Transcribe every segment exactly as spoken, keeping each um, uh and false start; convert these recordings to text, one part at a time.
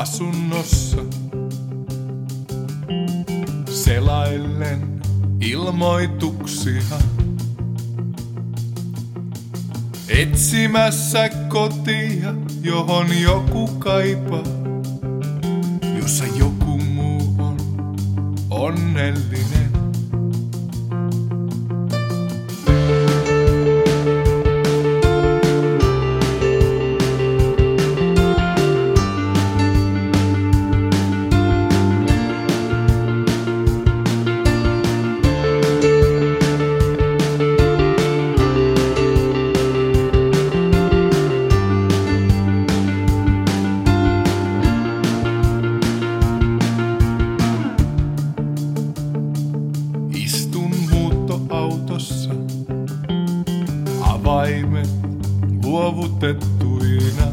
asunnossa selaillen ilmoituksia, etsimässä kotia, johon joku kaipaa, jossa joku muu on onnellinen. Autossa avaimet luovutettuina,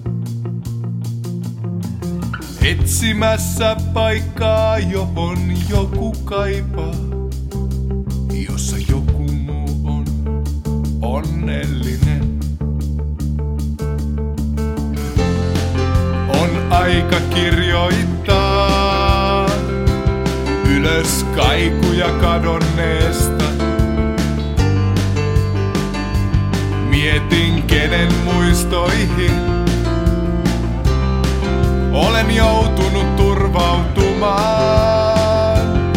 etsimässä paikkaa, johon joku kaipaa, jossa joku muu on onnellinen. On aika kirjoittaa ylös kaikuja kadonneesta. Mietin, kenen muistoihin olen joutunut turvautumaan.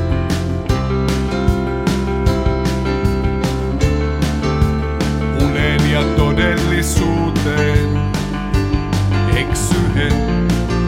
Unen ja todellisuuteen eksyen.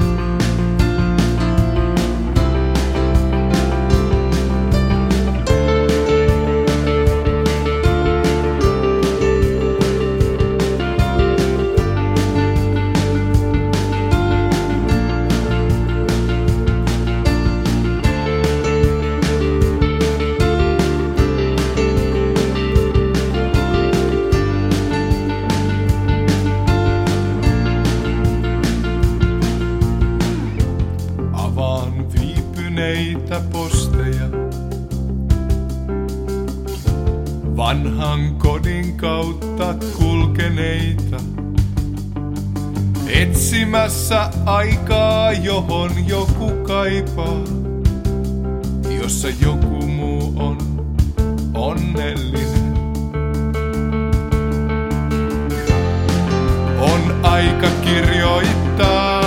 Viipyneitä posteja vanhan kodin kautta kulkeneita, etsimässä aikaa, johon joku kaipaa, jossa joku muu on onnellinen. On aika kirjoittaa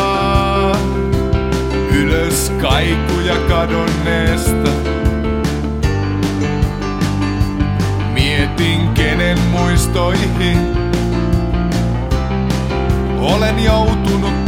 ylös kaikuja kadonneesta. Mietin, kenen muistoihin olen joutunut